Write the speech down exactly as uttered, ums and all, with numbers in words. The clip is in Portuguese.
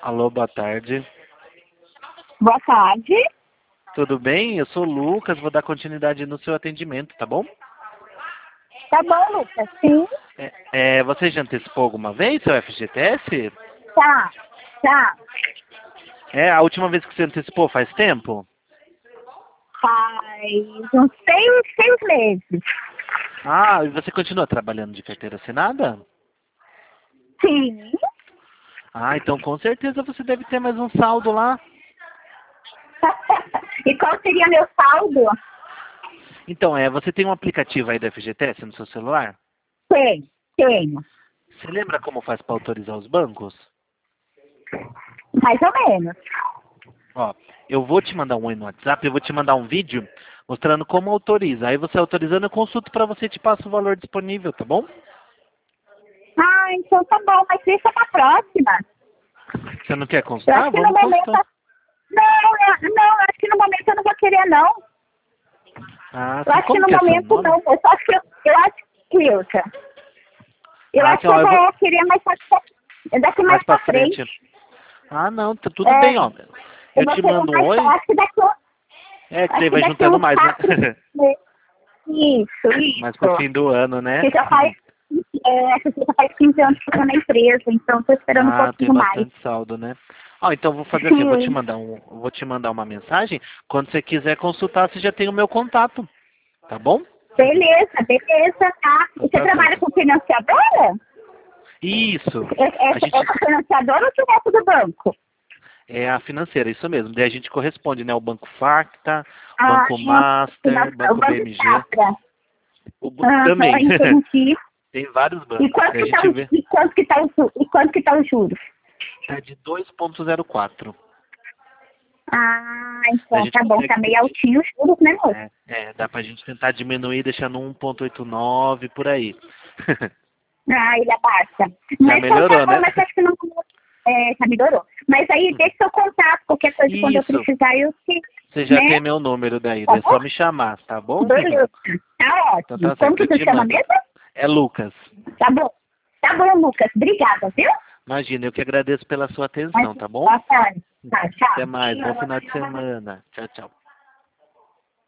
Alô, boa tarde. Boa tarde. Tudo bem? Eu sou o Lucas, vou dar continuidade no seu atendimento, tá bom? Tá bom, Lucas? Sim. É, é, você já antecipou alguma vez seu F G T S? Tá. Tá. É, a última vez que você antecipou faz tempo? Faz uns seis, seis meses. Ah, e você continua trabalhando de carteira assinada? Sim. Ah, então com certeza você deve ter mais um saldo lá. E qual seria meu saldo? Então, é, você tem um aplicativo aí do F G T S no seu celular? Tem. Tenho. Você lembra como faz para autorizar os bancos? Mais ou menos. Ó, eu vou te mandar um oi no WhatsApp, eu vou te mandar um vídeo mostrando como autoriza. Aí você autorizando, eu consulto para você e te passo o valor disponível, tá bom? Ah, então tá bom, mas deixa pra próxima. Você não quer Eu consultar? acho que no Vamos momento. consultar. Não, eu, não, eu acho que no momento eu não vou querer, não. Ah, Eu sim. acho que Como no que é seu momento nome? não. Eu só acho que eu, eu acho que, Wilka, eu Ah, acho sim, que eu ó, eu vou vou querer mais pra, daqui mais mais pra pra frente. frente. Ah, não, tá tudo bem, É, ó. eu Eu vou te querer mando um mais, oi. acho que daqui, É, que daí acho que vai daqui juntando uns mais, né? quatro meses. Isso, Mais pro isso. fim do ano, né? Porque já faz, é, porque já faz quinze anos que eu tô na empresa, então tô esperando um Ah, tem pouquinho mais. bastante saldo, né? Ó, então eu vou fazer assim, eu vou te Sim, mandar um, eu vou te mandar uma mensagem. Quando você quiser consultar, você já tem o meu contato, tá bom? beleza, beleza, tá. Então E você tá trabalha certo. com financiadora? Isso. É, A essa, gente essa financiadora ou direto do banco? é a financeira, isso mesmo. Daí a gente corresponde, né? O Banco Facta, Ah, Banco final- Master, o Banco Banco B M G. Safra. O, ba- Aham, também. entendi. Tem vários E bancos. quanto Daí a que tá, gente o- vê. e quanto que tá, o ju- e quanto que tá os juros? Tá de dois ponto zero quatro. Ah, Daí a então gente tá bom, consegue tá meio pedir. altinho os juros, né, moço? É, é, dá pra gente tentar diminuir, deixando um ponto oitenta e nove por aí. Ah, ele abaixa. Já Mas então tá melhorou, bom, né? mas acho que não. É, já melhorou. Mas aí deixa seu contato, qualquer coisa quando eu Isso. precisar, eu te. Você já Né? tem meu número daí, Tá daí é bom? só me chamar, tá bom? Beleza. Tá Então ótimo. tá Como certo, que eu tu te chama mando. mesmo? É Lucas. Tá bom. Tá bom, Lucas. Obrigada, viu? Imagina, eu que agradeço pela sua Mas, atenção, tá bom? boa tarde. Tá, Até tchau. mais, bom final de semana. Tchau, tchau.